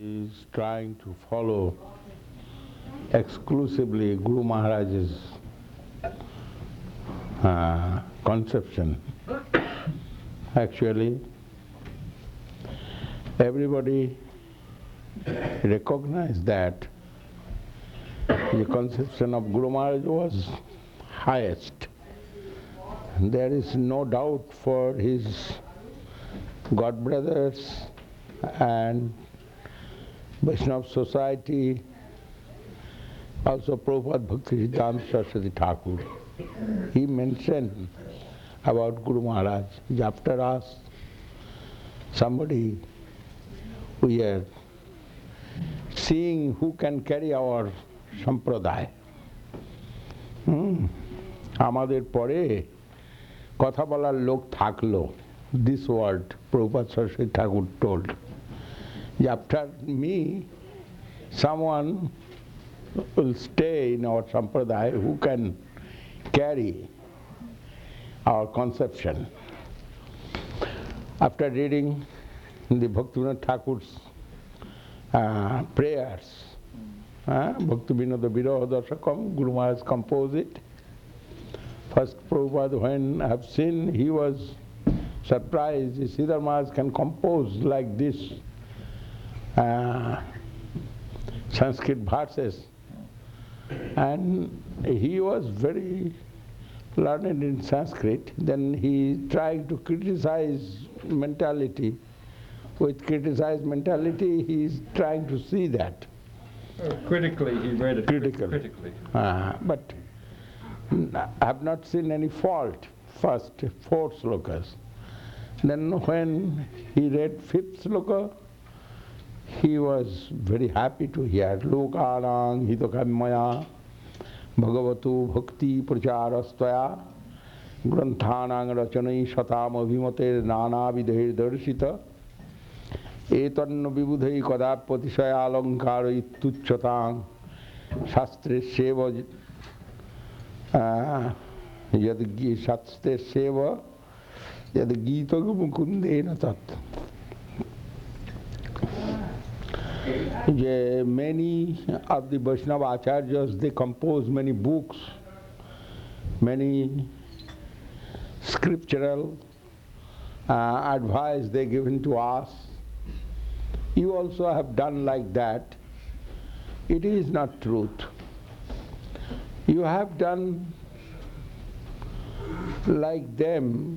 is trying to follow exclusively Guru Maharaj's conception. Actually, everybody recognized that the conception of Guru Maharaj was highest. There is no doubt for his God brothers and Vaishnava society, also Prabhupada Bhakti Siddhanta Saraswati Thakur. He mentioned about Guru Maharaj. After us, somebody, we are seeing who can carry our sampradaya. আমাদের পরে কথা বলার লোক থাকলো. This word Prabhupada Saraswati Thakur told. After me, someone will stay in our sampradaya who can carry our conception. After reading the Bhaktivinoda Thakur's prayers, Bhaktivinoda Viroha Dasakam, Guru Maharaj composed it. First Prabhupada, when I have seen, he was surprised. Sridhar Maharaj can compose like this Sanskrit verses. And he was very learned in Sanskrit. Then he tried to criticize mentality. With criticized mentality, he is trying to see that. Critically, he read it. Critically. But I have not seen any fault. First, 4 slokas. Then when he read 5th sloka, he was very happy to hear Lokanang hitokammaya bhagavatu bhakti pracharastaya granthanang rachanai satam abhimater nana vidher darshita etanno vibudhai kadapatishaya alankara ituchatang shastre seva yadgi shastre seva yadgita mukundena tat. Many of the Vaishnava Acharyas, they compose many books, many scriptural advice they given to us. You also have done like that. It is not truth. You have done like them.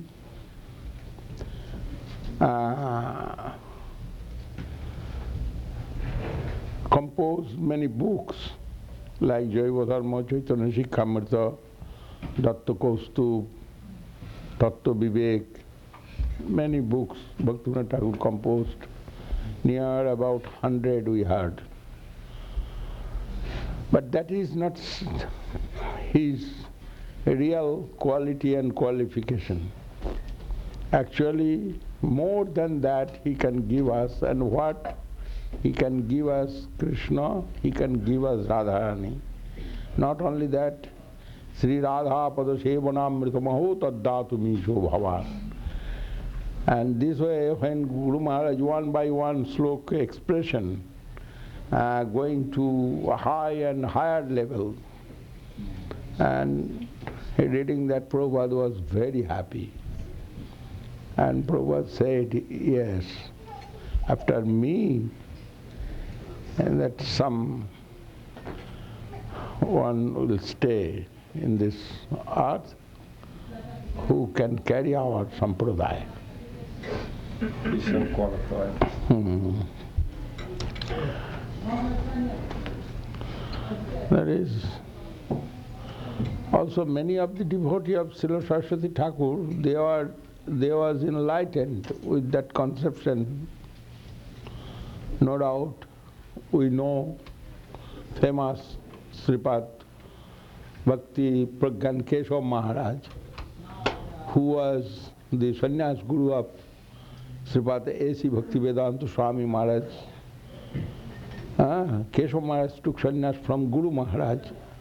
Composed many books like Jaiva Dharma, Chaitanya Shikshamrita, Datta Kaustubh, Tattva Vivek, many books Bhaktivinoda Thakur composed, near about 100 we heard. But that is not his real quality and qualification. Actually, more than that he can give us, and what? He can give us Krishna, he can give us Radharani. Not only that, Sri Radha Pada Sevanamritamaho Taddatu Misho Bhavan. And this way, when Guru Maharaj one by one slok expression, going to a high and higher level, and reading that, Prabhupada was very happy. And Prabhupada said, yes, after me, and that some one will stay in this earth who can carry our sampradaya. He's so qualified. There is also many of the devotees of Srila Saraswati Thakur, they was enlightened with that conception. No doubt, we know famous Sripad Bhakti Pragyan Keshav Maharaj, who was the sannyas guru of Sripad A.C. Bhaktivedanta Swami Maharaj. Keshav Maharaj took sannyas from Guru Maharaj,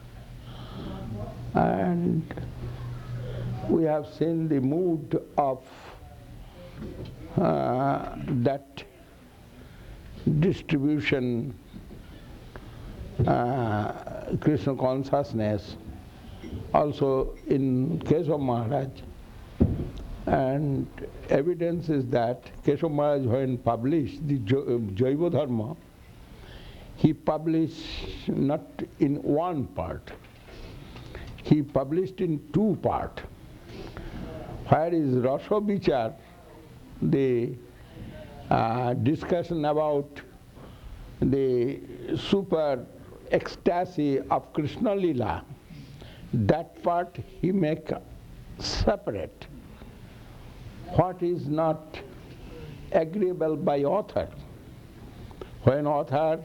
and we have seen the mood of that distribution, Krishna consciousness, also in Keshav Maharaj. And evidence is that Keshav Maharaj, when published the Jaiva Dharma, he published not in one part, he published in two parts. Where is Rasa Vichar, the discussion about the super ecstasy of Krishna Lila, that part he make separate. What is not agreeable by author. When author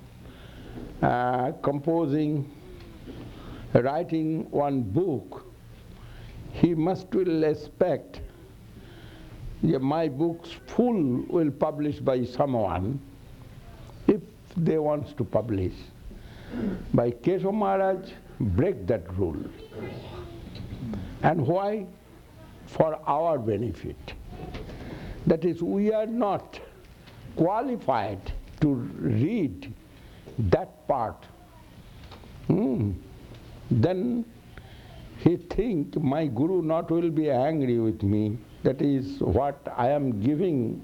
composing, writing one book, he will expect my books full will publish by someone if they want to publish. By Keshav Maharaj break that rule. And why? For our benefit. That is, we are not qualified to read that part. Then he think my Guru not will be angry with me. That is what I am giving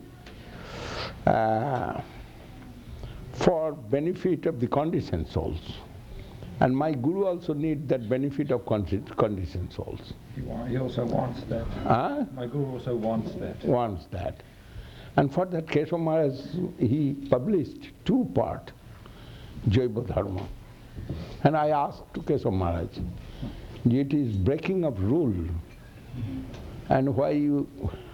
for benefit of the conditioned souls. And my Guru also need that benefit of conditioned souls. He also wants that. My Guru also wants that. Wants that. And for that Keshav Maharaj, he published two parts, Jaiva Dharma. And I asked to Keshav Maharaj, it is breaking of rule, and why you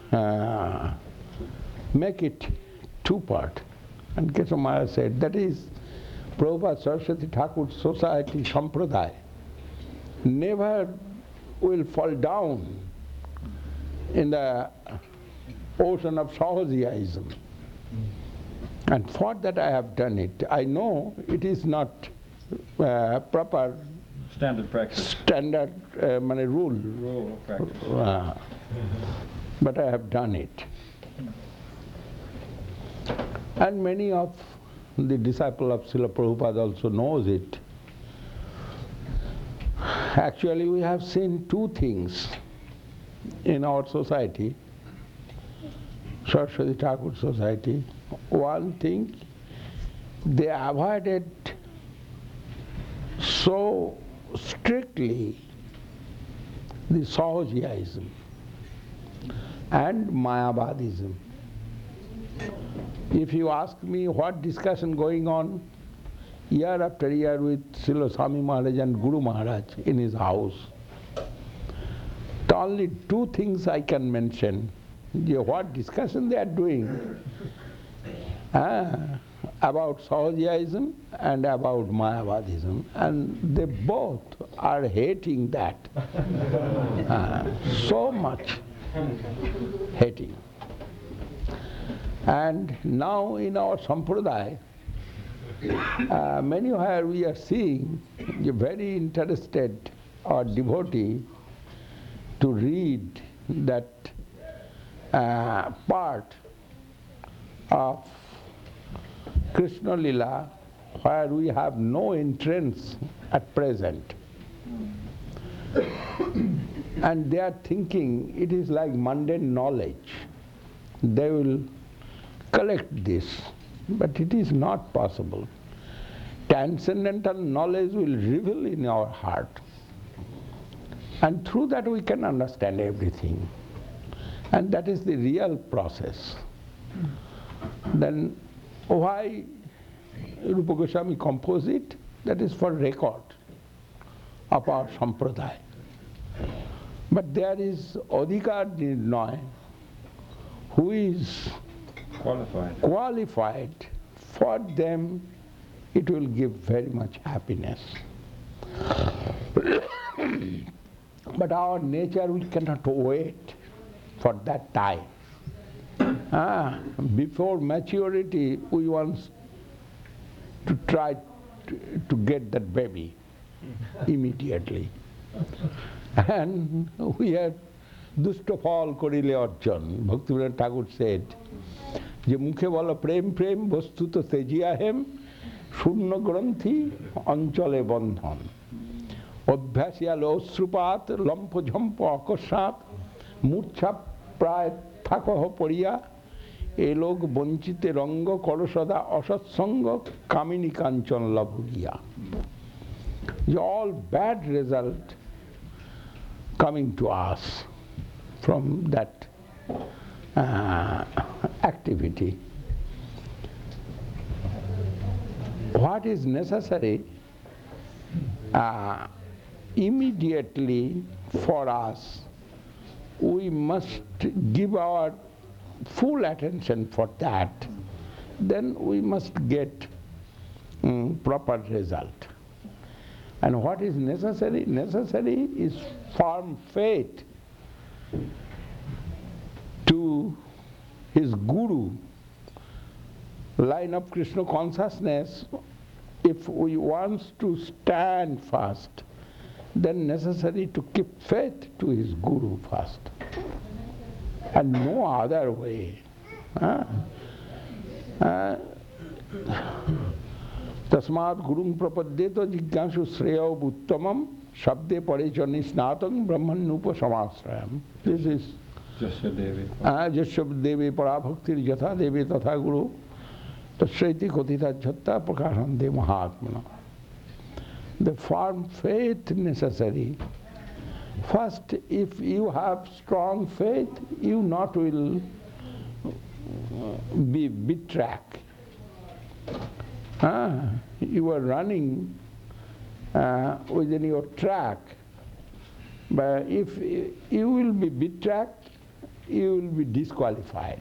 make it two part? And Keshav Maharaj said, that is Prabhupada Saraswati Thakur Society Sampradaya never will fall down in the ocean of Sahajiism. And for that I have done it. I know it is not proper standard practice. Standard rule. Rule of practice. But I have done it. And many of the disciples of Srila Prabhupada also knows it. Actually, we have seen two things in our society, Saraswati Thakur Society. One thing, they avoided so strictly the Sahajiism and Mayavadism. If you ask me what discussion going on year after year with Srila Swami Maharaj and Guru Maharaj in his house, the only two things I can mention, what discussion they are doing about Sahajiism and about Mayavadism, and they both are hating that so much hating. And now in our Sampradaya, many where we are seeing a very interested or devotee to read that part of Krishna Lila where we have no entrance at present. And they are thinking it is like mundane knowledge. They will collect this, but it is not possible. Transcendental knowledge will reveal in our heart. And through that we can understand everything. And that is the real process. Then why Rupa Goswami composed it? That is for record of our Sampradaya. But there is Adhikar Nirnaya, who is qualified. For them it will give very much happiness. But our nature, we cannot wait for that time. Before maturity, we want to try to get that baby immediately. And we are Dusta Phal Korile Arjan. Bhaktivinoda Thakur said, যে মুখে বলো প্রেম প্রেম বস্তুত তেজিয়া হেম শূন্য গ্রন্থি অঞ্চলে বন্ধন অভ্যাসিয়াল অশ্রুপাত লম্ফঝম্প অকস্মাৎ মূর্ছা প্রায় থাকহ পড়িয়া এ লোক বঞ্চিতে রঙ্গ করসদা অসৎসঙ্গ কামিনী কাঞ্চন লভগিয়া. All bad result coming to us from that activity. What is necessary immediately for us, we must give our full attention for that, then we must get proper result. And what is necessary? Necessary is firm faith to his guru, line of Krishna consciousness. If we want to stand fast, then necessary to keep faith to his guru first, and no other way. Tasmat gurung prapadyeto jigyasu shreyao uttamam shabde parichani snatam brahmanupa samasrayam. This is Jasya Devi Parabhaktir Jatha Devi Tatha Guru Tashriti Kotita Jatta Prakashante Mahatmana. The firm faith necessary. First, if you have strong faith, you not will be betracked. You are running within your track, but if you will be betracked, you will be disqualified.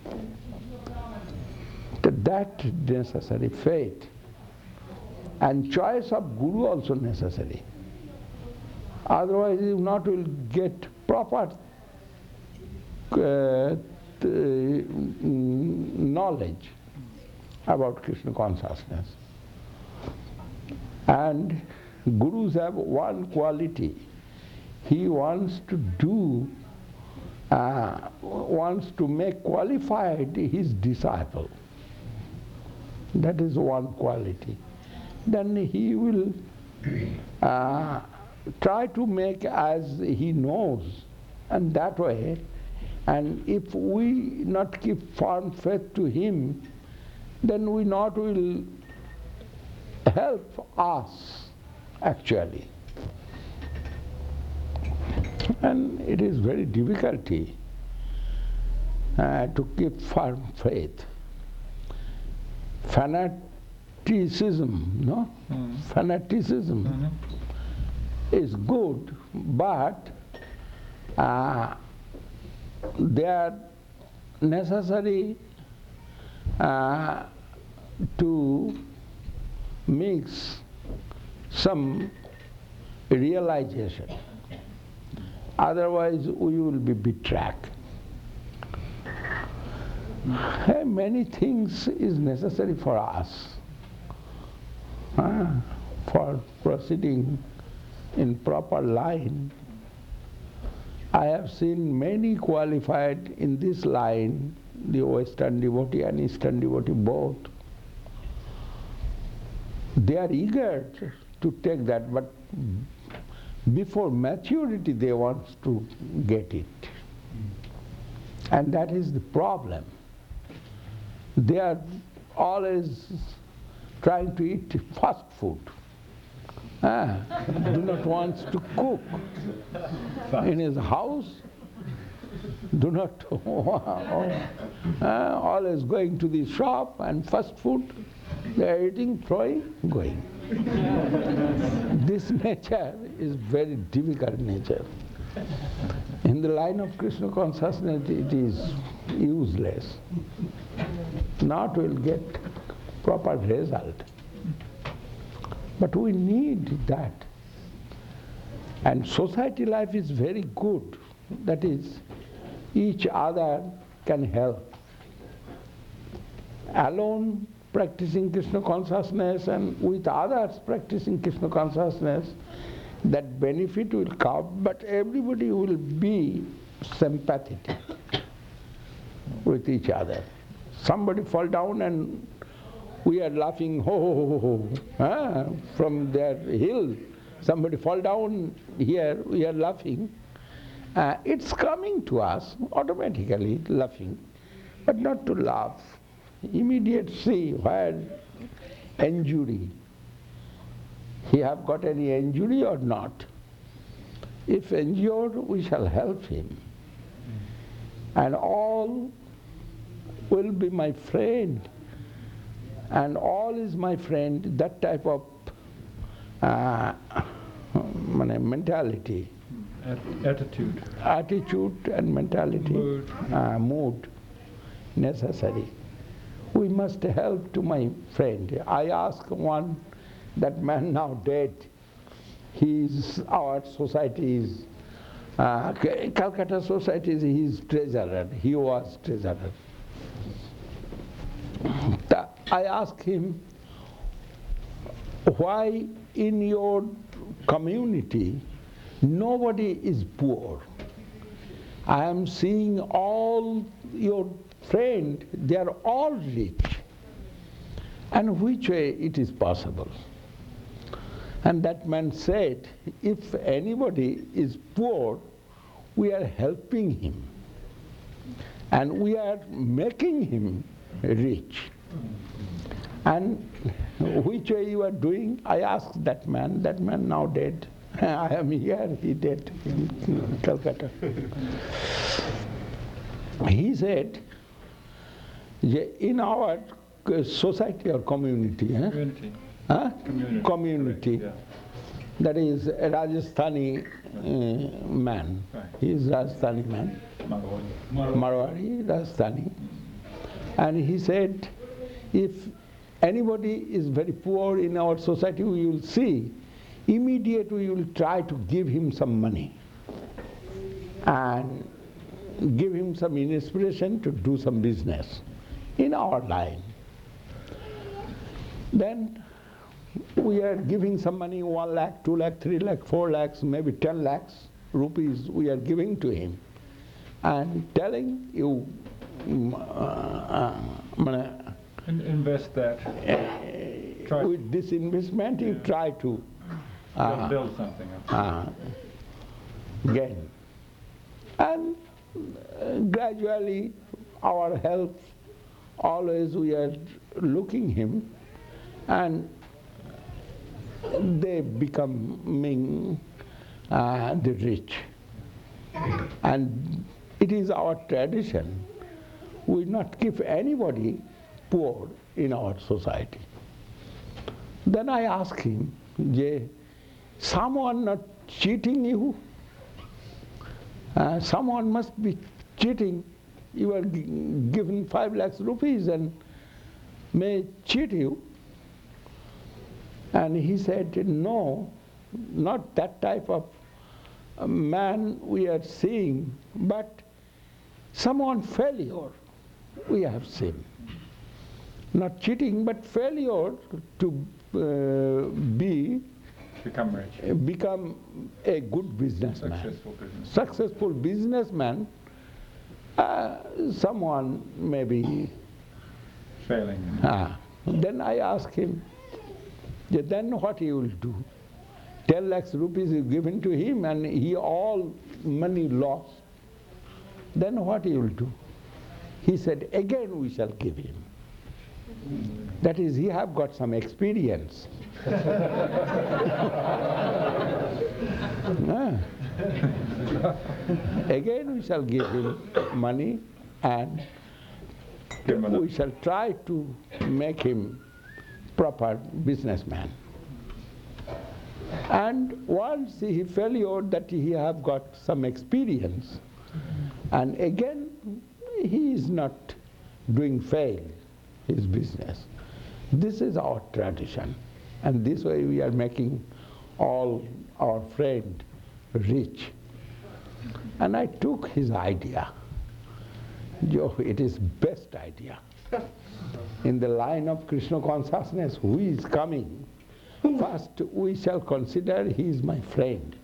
That necessary faith. And choice of guru also necessary. Otherwise you not will get proper knowledge about Krishna consciousness. And gurus have one quality. He wants to make qualified his disciple. That is one quality. Then he will try to make as he knows, and that way. And if we not keep firm faith to him, then we not will help us actually. And it is very difficulty to keep firm faith. Fanaticism, no? Fanaticism is good, but they are necessary to mix some realization. Otherwise we will be betracked. Many things is necessary for us for proceeding in proper line. I have seen many qualified in this line, the Western devotee and Eastern devotee both. They are eager to take that, but before maturity they want to get it. And that is the problem. They are always trying to eat fast food. Do not want to cook in his house. Do not always going to the shop and fast food. They are eating, throwing, going. This nature is very difficult nature. In the line of Krishna consciousness it is useless. Not will get proper result. But we need that. And society life is very good. That is, each other can help. Alone practicing Krishna consciousness and with others practicing Krishna consciousness, that benefit will come, but everybody will be sympathetic with each other. somebody fall down and we are laughing, ho, ho, ho, ho, ho, from their hill. Somebody fall down here, we are laughing. It's coming to us automatically, laughing, but not to laugh. Immediate see where injury. He have got any injury or not? If injured, we shall help him. And all will be my friend. And all is my friend, that type of mentality. Attitude and mentality. Mood necessary. We must help to my friend. I asked one, that man now dead. Our society's, Calcutta society is his treasurer. He was treasurer. I asked him, why in your community nobody is poor? I am seeing all your friends, they are all rich. And which way it is possible? And that man said, if anybody is poor, we are helping him. And we are making him rich. And which way you are doing? I asked that man now dead. I am here, he dead in Calcutta. He said, in our society or community, community. Yeah. That is a Rajasthani man. Right. He is Rajasthani man. Marwari, Rajasthani. And he said, if anybody is very poor in our society, we will see, immediately we will try to give him some money and give him some inspiration to do some business in our line. Then we are giving some money, 1 lakh, 2 lakh, 3 lakh, 4 lakhs, maybe 10 lakhs rupees we are giving to him and telling you, invest that. With this investment you try to build something. Gain. And gradually our health, always we are looking him, and they becoming the rich. And it is our tradition, we not keep anybody poor in our society. Then I ask him, someone not cheating you? Someone must be cheating. You are given 5 lakhs rupees and may cheat you. And he said, no, not that type of man we are seeing, but someone failure we have seen. Not cheating, but failure to become a good businessman. Successful businessman. Someone may be failing. Then I asked him, then what he will do? 10 lakhs rupees is given to him and he all money lost. Then what he will do? He said, again we shall give him. That is, he have got some experience. Again we shall give him money and we shall try to make him proper businessman. And once he felt that he have got some experience, and again he is not doing fail his business. This is our tradition, and this way we are making all our friend rich. And I took his idea. It is best idea. In the line of Krishna consciousness, who is coming, first we shall consider he is my friend.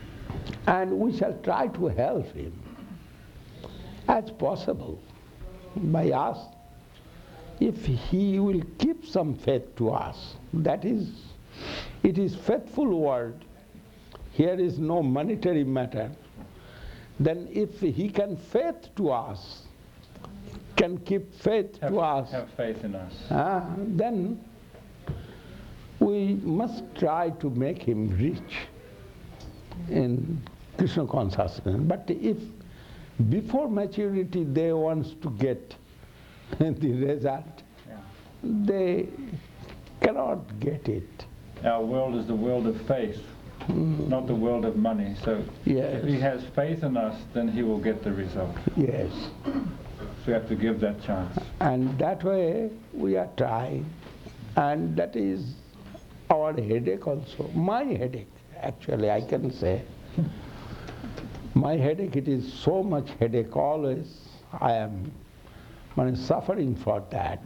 And we shall try to help him as possible. by us, if he will keep some faith to us, that is, it is faithful word, here is no monetary matter, then if he can faith to us, can keep faith to us, have faith in us, then we must try to make him rich in Krishna consciousness. But if before maturity they want to get the result, they cannot get it. Our world is the world of faith, not the world of money. So if he has faith in us, then he will get the result. Yes. So we have to give that chance. And that way we are trying. And that is our headache also. My headache, actually, I can say. My headache, it is so much headache always. I am suffering for that.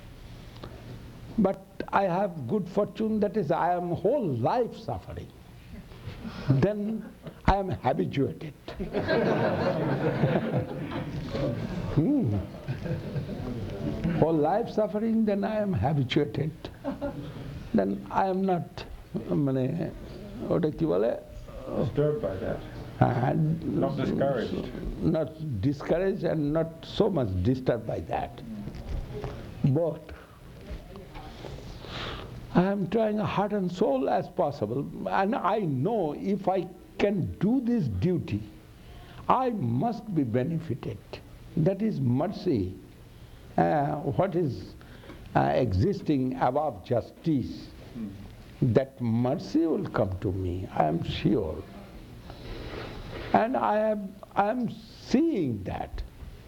But I have good fortune, that is, I am whole life suffering. Then I am habituated. Whole life suffering, then I am habituated. Then I am not Disturbed by that. Not discouraged. Not discouraged and not so much disturbed by that. But I am trying heart and soul as possible, and I know if I can do this duty, I must be benefited. That is mercy. What is existing above justice, that mercy will come to me, I am sure. And I am seeing that.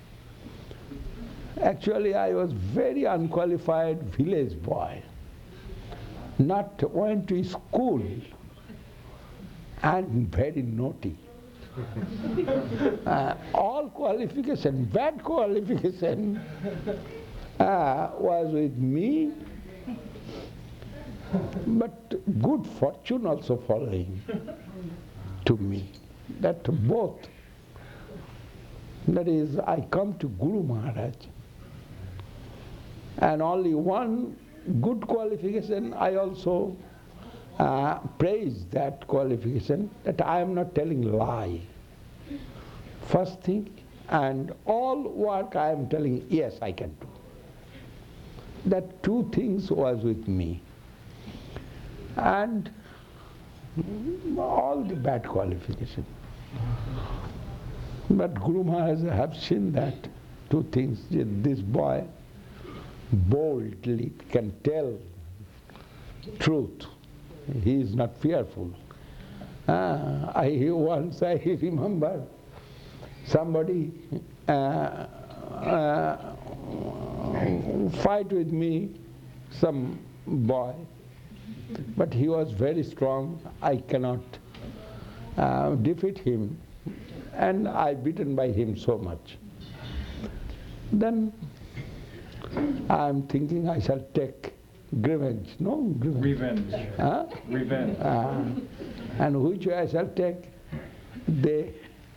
Actually, I was very unqualified village boy, not went to school, and very naughty. All qualification, bad qualification was with me, but good fortune also following to me. That both. That is, I come to Guru Maharaj, and only one good qualification, I also praise that qualification, that I am not telling lie. First thing, and all work I am telling, yes, I can do. That two things was with me. And all the bad qualification. But Guru Maharaj have seen that two things. This boy boldly can tell truth. He is not fearful. I remember somebody fight with me, some boy, but he was very strong. I cannot defeat him, and I beaten by him so much. Then I am thinking I shall take revenge. No? Revenge. Huh? Revenge. And which way I shall take? They,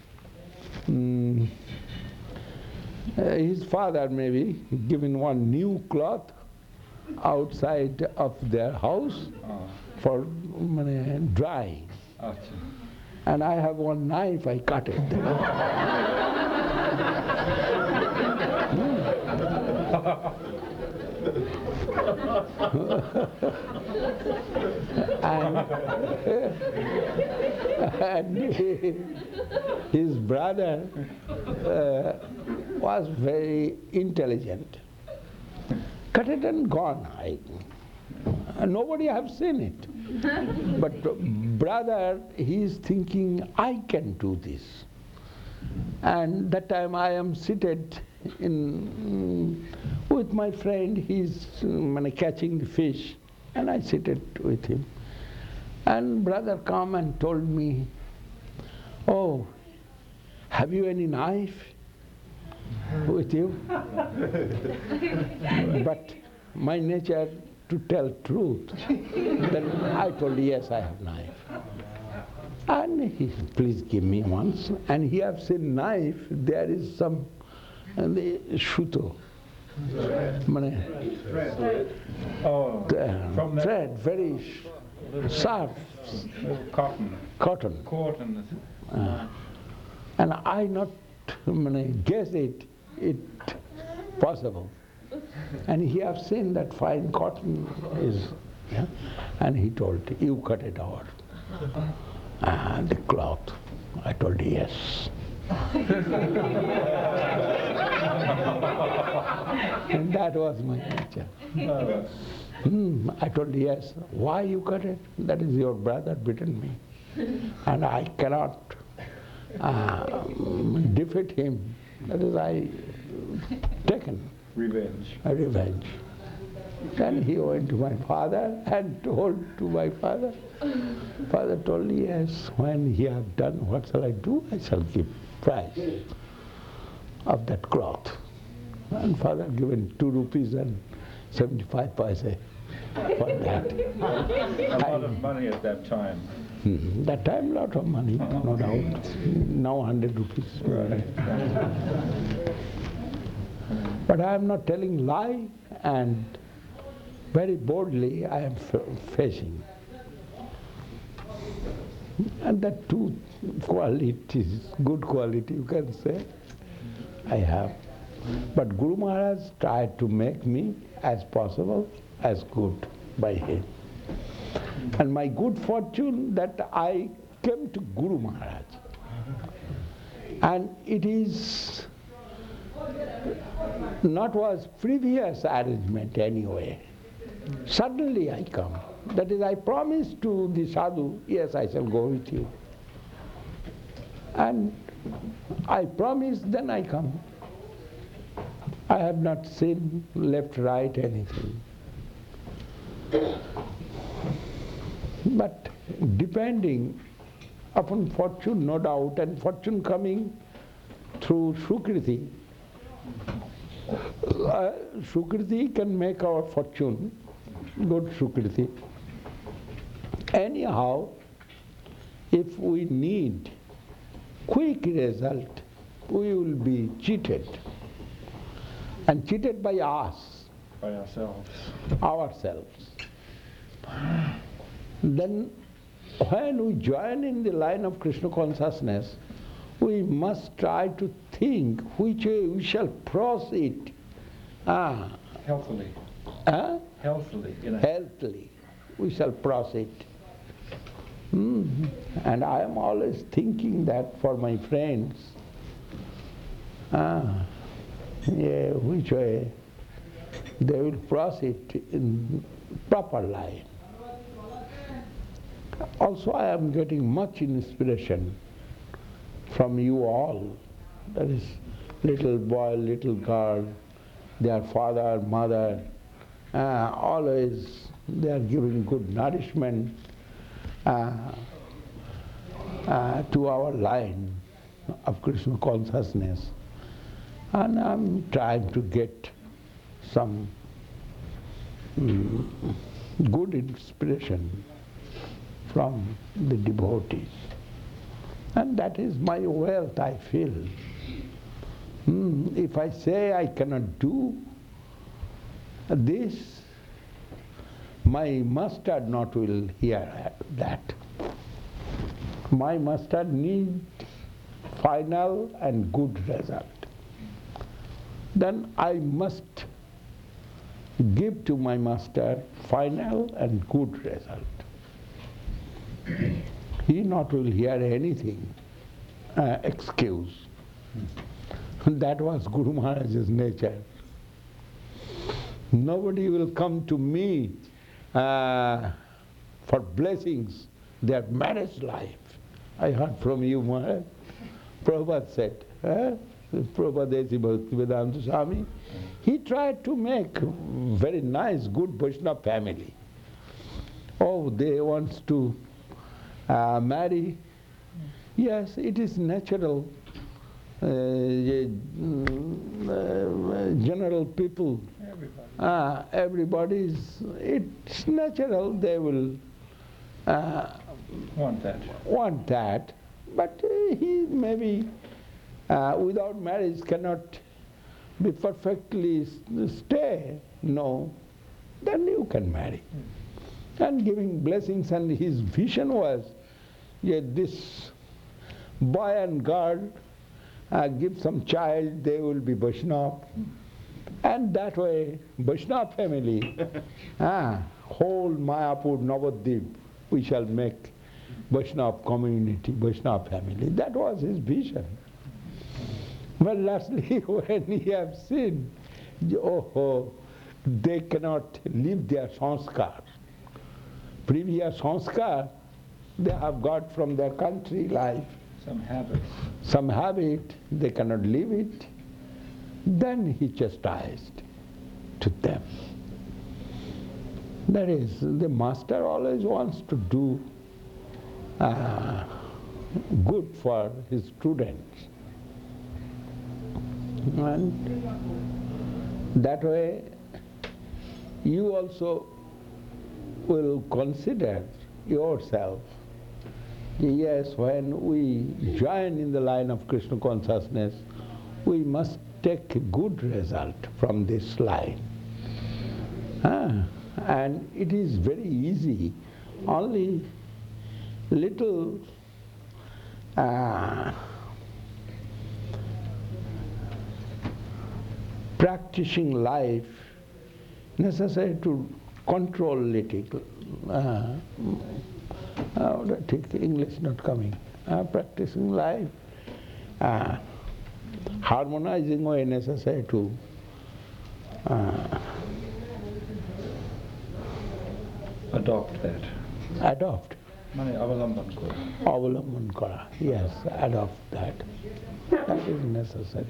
his father maybe given one new cloth outside of their house for drying. And I have one knife, I cut it. and his brother was very intelligent. Cut it and gone. Nobody have seen it. But brother, he is thinking, I can do this. And that time I am seated with my friend, he's catching the fish, and I seated with him. And brother come and told me, oh, have you any knife with you? But my nature to tell truth. Then I told, yes, I have knife. And he said, please give me once. And he have seen knife, there is some and the shuto. Oh, from that thread, very soft. cotton. Cotton. And I not guess it possible. And he have seen that fine cotton is, yeah? And he told, you cut it out. And the cloth. I told, yes. And that was my nature. I told, yes. Why you cut it? That is your brother beaten me. And I cannot defeat him. That is, I taken Revenge. a revenge. Then he went to my father and told to my father. Father told, yes, when he have done, what shall I do? I shall give price of that cloth. And father given 2 rupees and 75 paise for that. A lot of money at that time. That time, lot of money, no doubt. Now 100 rupees. Right. But I am not telling lie, and very boldly I am facing. And that two qualities, good quality you can say, I have. But Guru Maharaj tried to make me as possible as good by him. And my good fortune that I came to Guru Maharaj. And it is not was previous arrangement anyway. Suddenly I come. That is, I promised to the sadhu, yes, I shall go with you. And I promised, then I come. I have not seen left, right, anything. But depending upon fortune, no doubt, and fortune coming through Sukriti. Sukriti can make our fortune, good Sukriti. Anyhow, if we need quick result, we will be cheated. And cheated by us. By ourselves. Ourselves. Then when we join in the line of Krishna consciousness, we must try to think which way we shall proceed. Healthily. Healthily. Healthily. We shall proceed. And I am always thinking that for my friends. Which way they will proceed in proper line. Also, I am getting much inspiration from you all. That is, little boy, little girl, their father, mother, always they are giving good nourishment to our line of Krishna consciousness. And I'm trying to get some good inspiration from the devotees. And that is my wealth, I feel. If I say I cannot do this, my master not will hear that. My master need final and good result. Then I must give to my master final and good result. He not will hear anything, excuse. That was Guru Maharaj's nature. Nobody will come to me for blessings, their marriage life. I heard from you, Maharaj. Prabhupada said, Prabhupada Bhaktivedanta Swami, he tried to make very nice, good Vaishnava family. Oh, they want to marry. Yes, it is natural. General people, everybody's, it's natural they will want that. But he maybe without marriage cannot be perfectly stay, no, then you can marry. And giving blessings, and his vision was, yeah, this boy and girl, give some child, they will be Vaishnava. And that way, Vaishnava family, whole Mayapur, Navadvip, we shall make Vaishnava community, Vaishnava family. That was his vision. But lastly, when he have seen, they cannot leave their sanskar. Previous sanskar, they have got from their country life. Some habit, they cannot leave it. Then he chastised to them. That is, the master always wants to do good for his students. And that way, you also will consider yourself. Yes, when we join in the line of Krishna consciousness, we must take a good result from this line. And it is very easy. Only little practicing life necessary to control little. English not coming. Practicing life, harmonizing way necessary to adopt that. Adopt. Avalamban kara. Yes, adopt that. That is necessary.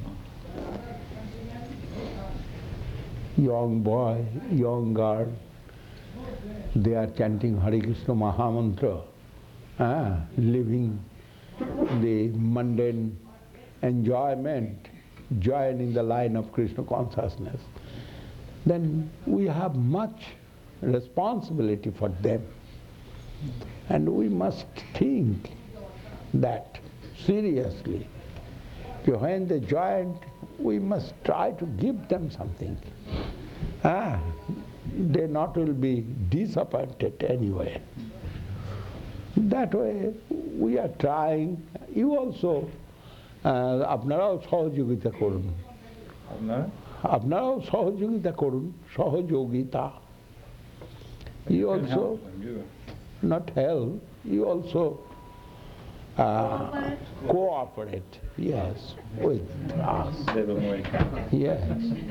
Young boy, young girl, they are chanting Hare Krishna Mahamantra, living the mundane enjoyment, join in the line of Krishna consciousness. Then we have much responsibility for them. And we must think that seriously. When they join, we must try to give them something. They not will be disappointed anyway. That way we are trying. You also আপনারাও সহযোগিতা করুন. আপনারাও সহযোগিতা করুন. সহযোগিতা. You also not help. You also cooperate. Yes, with us. Yes.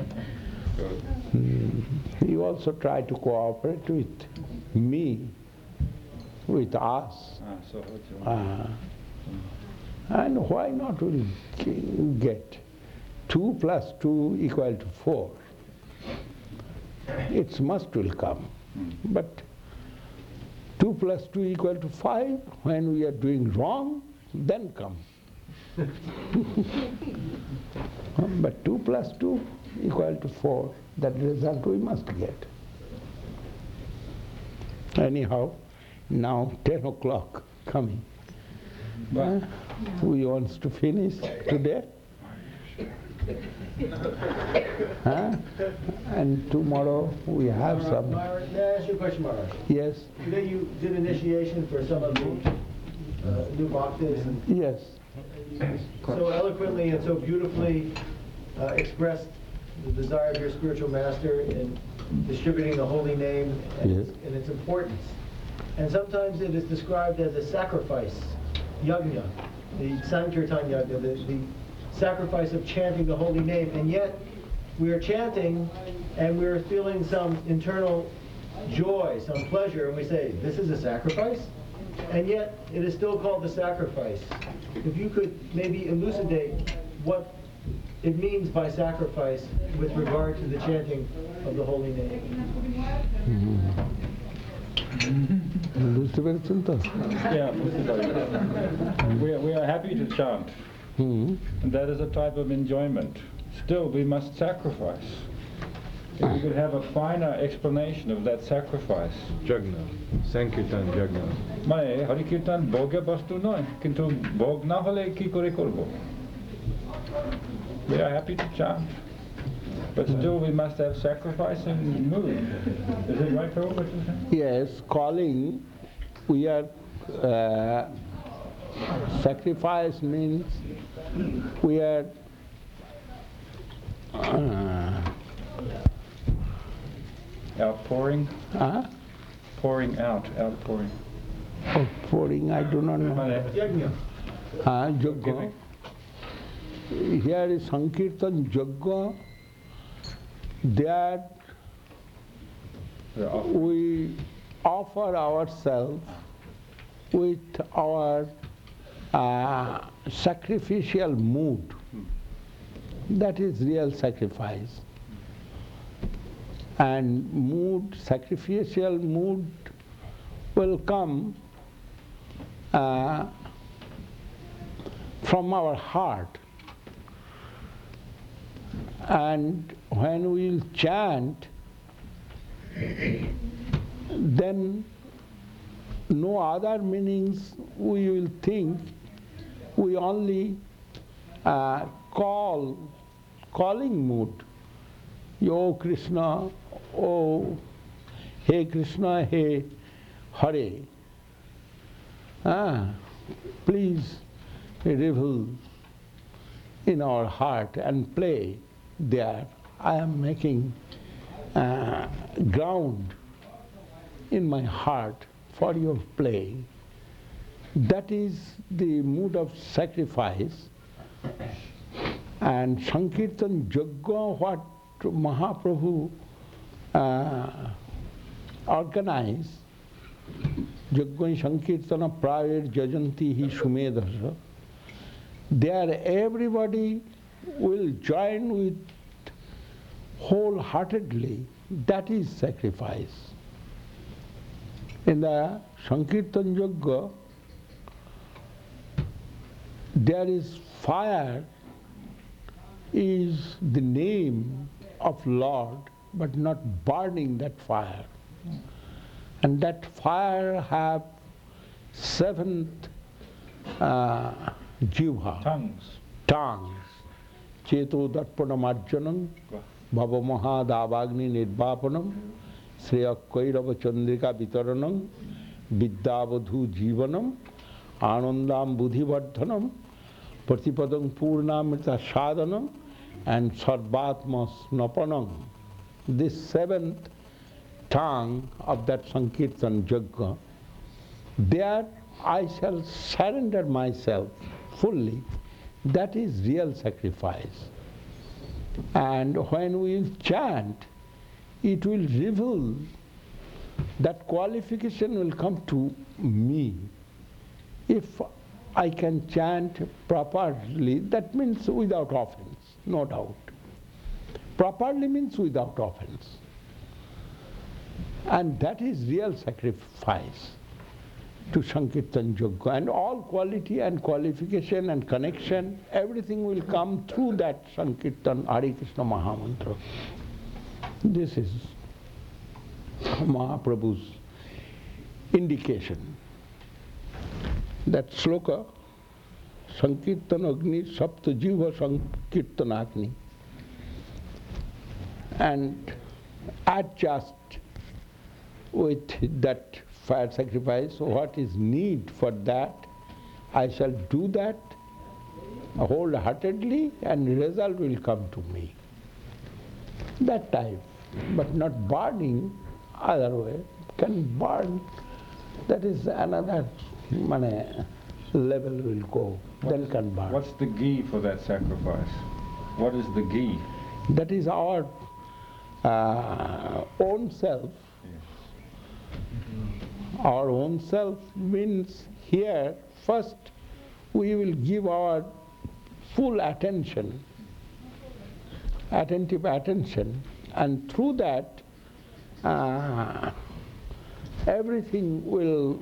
You also try to cooperate with me, with us. And why not we get 2 plus 2 equal to 4? It must will come. But 2 plus 2 equal to 5, when we are doing wrong, then come. But 2 plus 2 equal to 4, that result we must get. Anyhow, now 10 o'clock coming. We want to finish today. And tomorrow we have some. May I ask you a question, Maharaj? Yes. Today you did initiation for some of the new bhaktas. Yes. So eloquently and so beautifully expressed the desire of your spiritual master in distributing the holy name and its importance. And sometimes it is described as a sacrifice, yajna, the Sankirtan yajna, the sacrifice of chanting the holy name. And yet we are chanting and we are feeling some internal joy, some pleasure, and we say, this is a sacrifice? And yet it is still called the sacrifice. If you could maybe elucidate what it means by sacrifice with regard to the chanting of the holy name. Yeah, we are happy to chant. And that is a type of enjoyment. Still, we must sacrifice. If we could have a finer explanation of that sacrifice. Jagna, Sankirtan Jagna. মানে হরি কীর্তন ভোগে বস্তু নয়, কিন্তু ভোগ না হলে কি করে করব? We are happy to chant. But still we must have sacrifice and mood. Is it right, Prabhu, what you're saying? Yes, calling, we are, sacrifice means we are Outpouring? Pouring out, outpouring. pouring, I do not know. Yajna. Yajna. Here is Sankirtan Yajna. There we offer ourselves with our sacrificial mood. That is real sacrifice. And mood, sacrificial mood will come from our heart. And when we chant, then no other meanings we will think. We only calling mood. Yo Krishna, oh Hey Krishna, Hey Hare. Please reveal in our heart and play there. I am making ground in my heart for your play. That is the mood of sacrifice. And Sankirtan Yajna, what Mahaprabhu organized, Yajna Sankirtana Prayar Jajanti Hi Sumedasa, there everybody will join with wholeheartedly. That is sacrifice. In the Sankirtan Yajna, there is fire is the name of Lord, but not burning that fire. And that fire have 7 jivha. Tongues. Cheto darpanam arjanam, bhavamaha davagni nirvapanam, sreya kairava chandrika vitaranam, vidyavadhu jivanam, anandam buddhivardhanam, Pratipadam Purnamrita Sadhanam, and Sarvatma Snapanam. This 7th tongue of that Sankirtan Yajna, there I shall surrender myself fully. That is real sacrifice. And when we chant, it will reveal, that qualification will come to me. If I can chant properly, that means without offense, no doubt. Properly means without offense. And that is real sacrifice to Sankirtan Yajna. And all quality and qualification and connection, everything will come through that Sankirtan Hare Krishna Mahamantra. This is Mahaprabhu's indication. That sloka, Sankirtan Agni Sapta Jiva Sankirtan Agni. And adjust with that fire sacrifice, what is need for that, I shall do that wholeheartedly and result will come to me. That type, but not burning other way. Can burn, that is another level will go, then can burn. What's the ghee for that sacrifice? What is the ghee? That is our own self. Our own self means here, first we will give our full attention, attentive attention, and through that everything will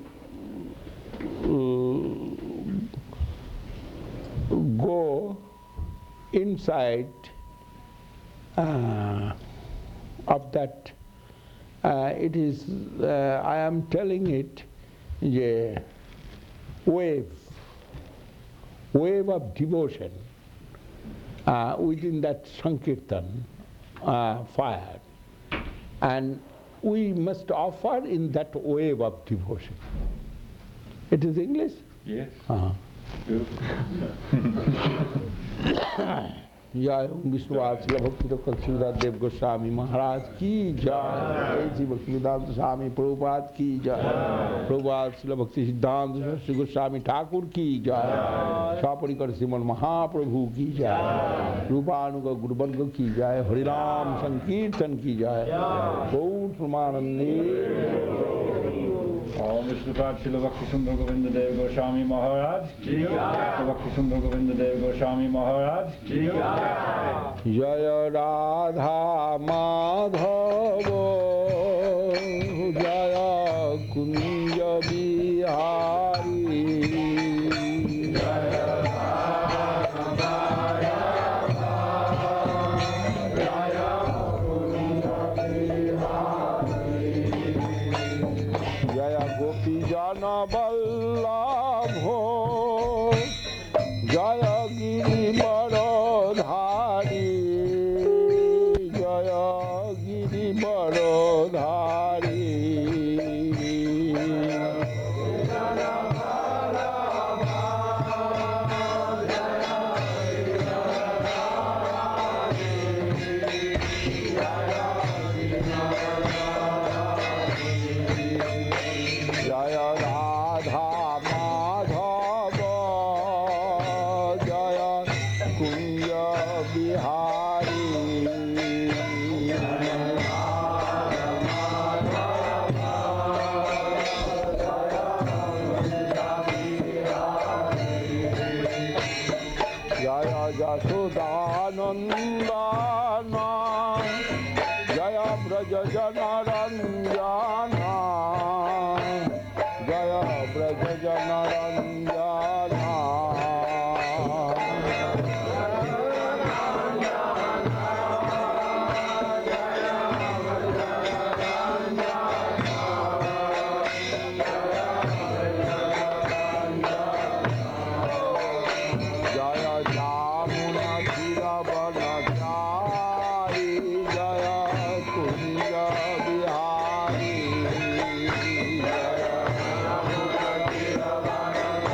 go inside of that. It is, I am telling it, a wave of devotion within that Sankirtan. fire. And we must offer in that wave of devotion. It is English? Yes. Beautiful. जय विश्वास भक्ति कक्षुदा देव गोस्वामी महाराज की जय, श्री भक्तिवेदांत स्वामी प्रभुपाद की जय, प्रभुपाद श्री भक्ति सिद्धांत श्री गोस्वामी ठाकुर की जय, स्वापरिकर श्रीमन महाप्रभु की जय, रूपानुग गुरुवर्ग की जय, हरिराम संकीर्तन की जय, गौर प्रमानंदे। ओम विष्णुपाद श्री भक्ति सुंदर गोविंद देव गोस्वामी महाराज की जय, भक्ति सुंदर गोविंद देव गोस्वामी महाराज की जय। जय राधा माधव जय कुंज बिहारी, जय गोपी जन वल्लभो जय गिरिवरधारी, जय गिरिवरधारी। जय राधा माधव जय कुंज बिहारी, जय यशोदानंदन जय ब्रज जनरंजन, जय ब्रज जनरंजन। जय जामुना तीरवनचारी, जय कुंज बिहारी, जय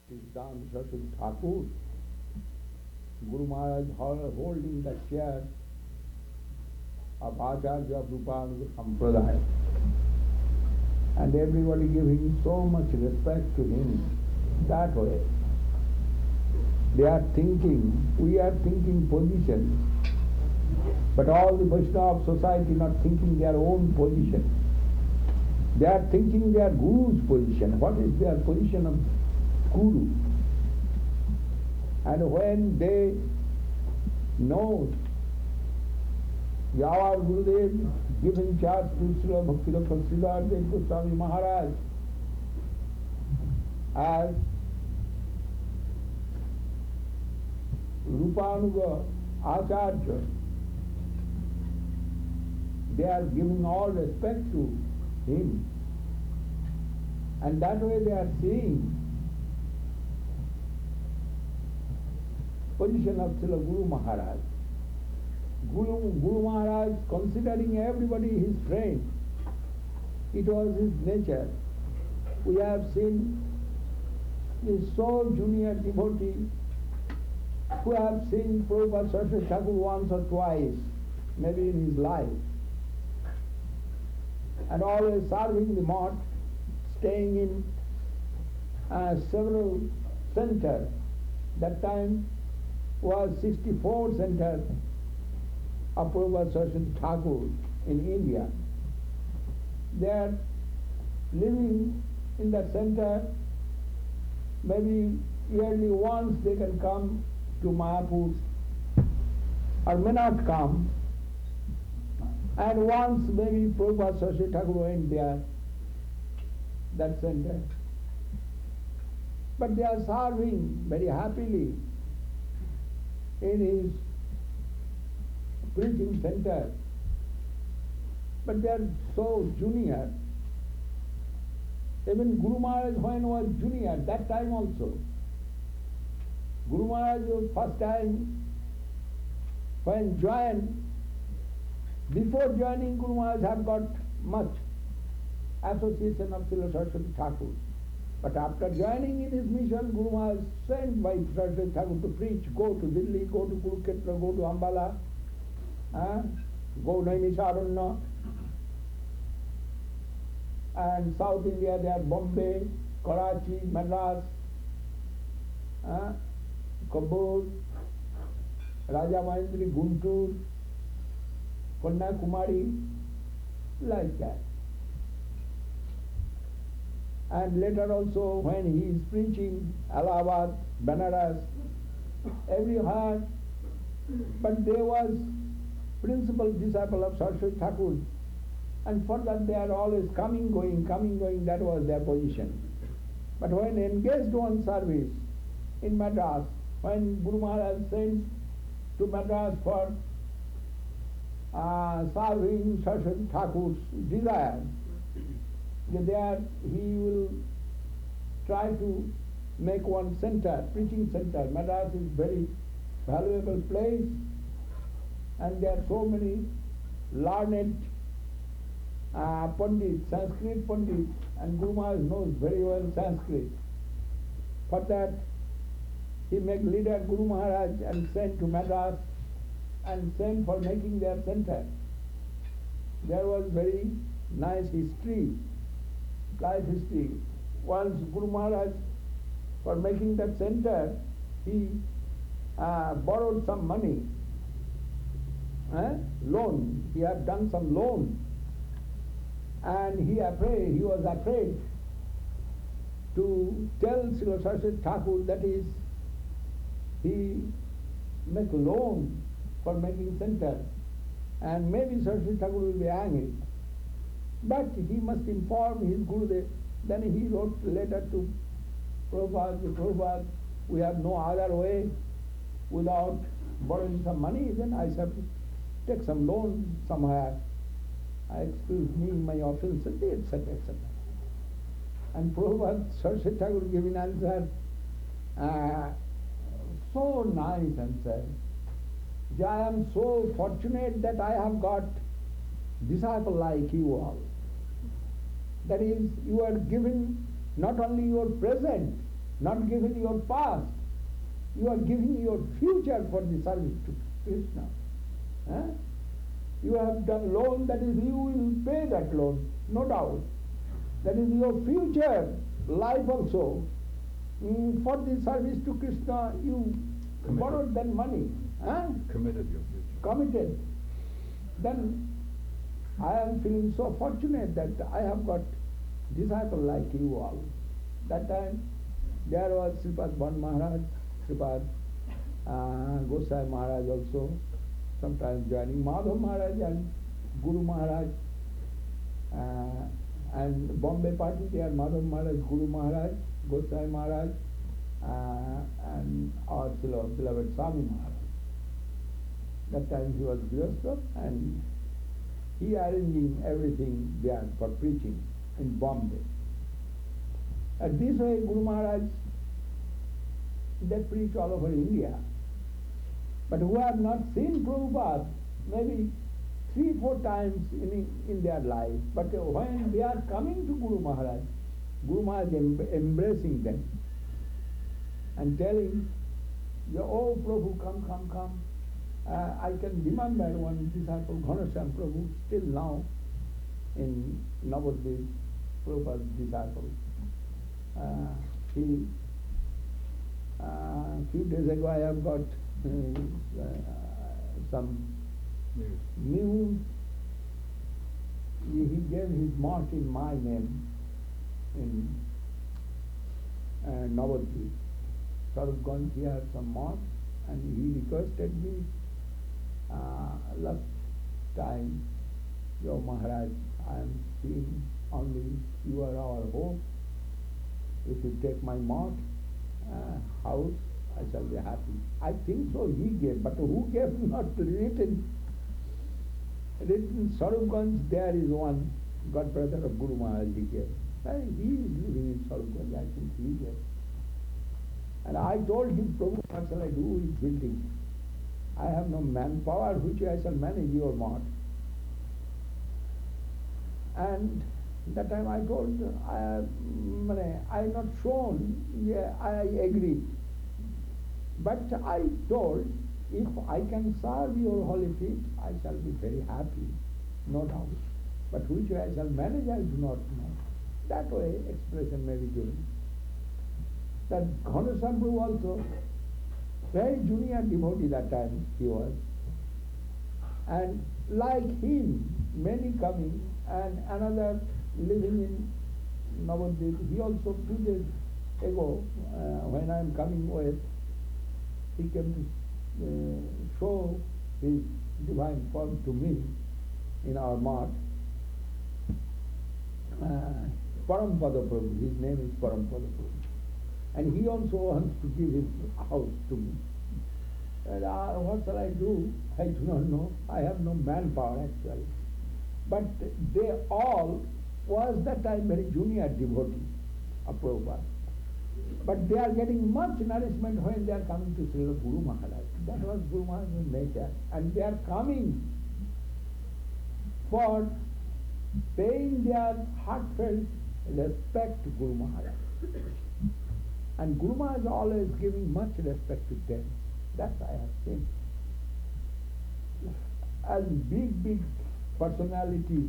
Krishnand Saraswati Thakur, Guru Maharaj holding the chair of Acharya of Rupanuga Sampradaya, and everybody giving so much respect to him that way. They are thinking, we are thinking position, but all the Vaishnava society not thinking their own position. They are thinking their Guru's position. What is their position of Guru? And when they know our Gurudev giving charge to Srila Bhakti-Raksha Sridhar Goswami Maharaj as Rupanuga Acharya, they are giving all respect to him. And that way they are seeing position of Srila Guru Maharaj. Guru Maharaj considering everybody his friend. It was his nature. We have seen this so junior devotee who have seen Prabhupada Saraswati Thakur once or twice, maybe in his life, and always serving the mott, staying in several centers. That time was 64 centers of Prabhupada Saraswati Thakur in India. They are living in that center. Maybe yearly once they can come to Mayapur, or may not come. And once maybe Prabhupada Saraswati Thakur went there, that center. But they are serving very happily in his preaching center. But they are so junior. Even Guru Maharaj when was junior, that time also. Guru Maharaj first time when joined, before joining Guru Maharaj had got much association of Srila Saraswati Thakur. But after joining in his mission, Guru Maharaj sent by Saraswati Thakur to preach, go to Delhi, go to Kurukshetra, go to Ambala, go to Naimisharanya, and South India they are Bombay, Karachi, Madras, Kabul, Raja Mahindri, Guntur, Kanyakumari, like that. And later also when he is preaching Allahabad, Banaras, everywhere, but there was principal disciple of Saraswati Thakur, and for that they are always coming, going, that was their position. But when engaged on service in Madras, when Guru Maharaj sent to Madras for serving Saraswati Thakur's desire, there he will try to make one center, preaching center. Madras is very valuable place, and there are so many learned Pandits, Sanskrit Pandits, and Guru Maharaj knows very well Sanskrit. For that, he make leader Guru Maharaj and sent to Madras and sent for making their center. There was very nice history, life history. Once Guru Maharaj, for making that center, he borrowed some money, loan. He had done some loan, and he was afraid to tell Srila Saraswati Thakur, that is, he make loan for making center, and maybe Saraswati Thakur will be angry. But he must inform his Gurudev. Then he wrote a letter to Prabhupada, we have no other way without borrowing some money, then I shall take some loan somewhere. Excuse me, my offense, etc., etc. And Prabhupada Saraswati Thakur gave an answer, so nice answer. I am so fortunate that I have got disciple like you all. That is, you are given not only your present, not given your past. You are giving your future for the service to Krishna. Huh? You have done loan, that is, you will pay that loan, no doubt. That is your future life also. For the service to Krishna, you borrowed that money. Huh? Committed your future. Committed. Then I am feeling so fortunate that I have got disciples like you all. That time there was Sripad Bhan Maharaj, Sripad Gosai Maharaj also, sometimes joining Madhav Maharaj and Guru Maharaj, and Bombay party there, Madhav Maharaj, Guru Maharaj, Gosai Maharaj, and our beloved Swami Maharaj. That time he was Grihastha and he arranging everything there for preaching in Bombay. At this way, Guru Maharaj, they preach all over India. But who have not seen Prabhupada, maybe 3-4 times in their life. But when they are coming to Guru Maharaj embracing them and telling, oh Prabhu, come. I can remember one disciple, Ghanashyam Prabhu, still now in Navadvip, Prabhupada's disciple. He, few days ago I have got some news. He gave his mark in my name in Navadvip. Sarupganj, he had some mark and he requested me last time, Yo Maharaj, I am seeing only you are our hope. If you take my mark, house, I shall be happy. I think so he gave, but who gave not written. Written Sarupganj, there is one god brother of Guru Maharaj he gave. He is living in Sarupganj, I think he gave. And I told him, Prabhu, what shall I do with building? I have no manpower, which I shall manage your mark. And that time I told, I not shown, yeah, I agreed. But I told, if I can serve your holy feet, I shall be very happy, no doubt. But which way I shall manage, I do not know. That way expression may be given. That Ghanashyam Prabhu also, very junior devotee that time he was. And like him, many coming, and another living in Navadvip, he also 2 days ago, when I am coming with, he came to show his divine form to me in our mart. Parampada Prabhu, his name is Parampada Prabhu. And he also wants to give his house to me. And what shall I do? I do not know. I have no manpower actually. But they all was that time very junior devotee of Prabhupada. But they are getting much nourishment when they are coming to Srila Guru Maharaj. That was Guru Maharaj's nature. And they are coming for paying their heartfelt respect to Guru Maharaj. And Guru Maharaj is always giving much respect to them. That I have seen. As big personalities,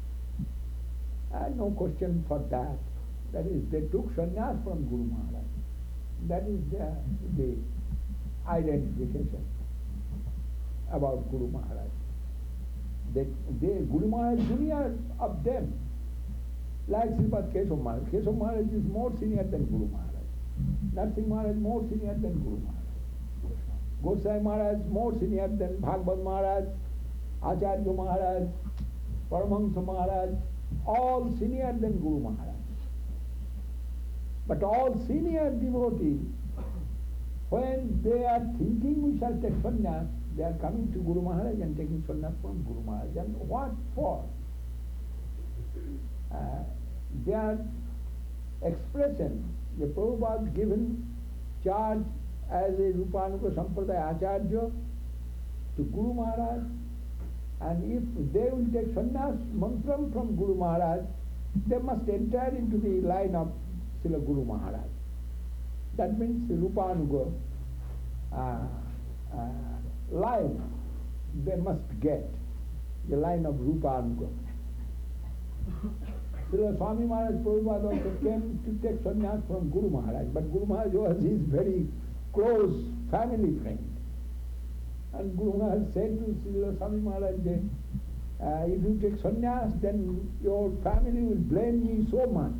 no question for that. That is, they took sannyas from Guru Maharaj. That is the identification about Guru Maharaj. Guru Maharaj is junior of them. Like Sripad Keshav Maharaj. Keshav Maharaj is more senior than Guru Maharaj. Narsingh Maharaj more senior than Guru Maharaj. Gosai Maharaj more senior than Bhagavad Maharaj, Acharya Maharaj, Paramahansa Maharaj, all senior than Guru Maharaj. But all senior devotees, when they are thinking we shall take sannyas, they are coming to Guru Maharaj and taking sannyas from Guru Maharaj. And what for? Their expression, the Prabhupada given charge as a Rupanuga Sampradaya Acharya to Guru Maharaj, and if they will take sannyas mantram from Guru Maharaj, they must enter into the line of Srila Guru Maharaj. That means Rupanuga, line they must get, the line of Rupanuga. So Swami Maharaj Prabhupada also came to take sannyas from Guru Maharaj, but Guru Maharaj was his very close family friend. And Guru Maharaj said to Srila Swami Maharaj, if you take sannyas, then your family will blame me so much.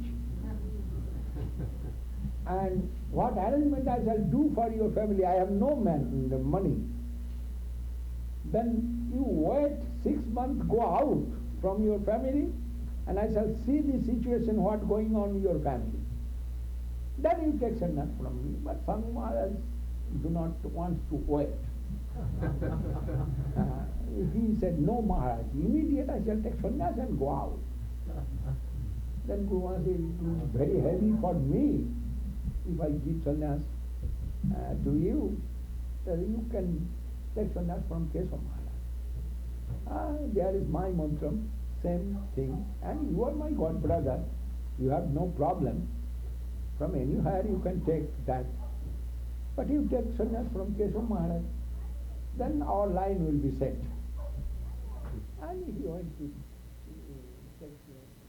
And what arrangement I shall do for your family? I have no money. Then you wait 6 months, go out from your family, and I shall see the situation, what going on in your family. Then you take sannyas from me. But Swami Maharaj do not want to wait. He said, no Maharaj, immediate I shall take sannyas and go out. Then Guru Maharaj said, it will be very heavy for me if I give sannyas to you. So you can take sannyas from Kesava Maharaj. There is my mantra, same thing. And you are my god brother. You have no problem. From anywhere you can take that. But you take sannyas from Kesava Maharaj, then our line will be set. And he went to take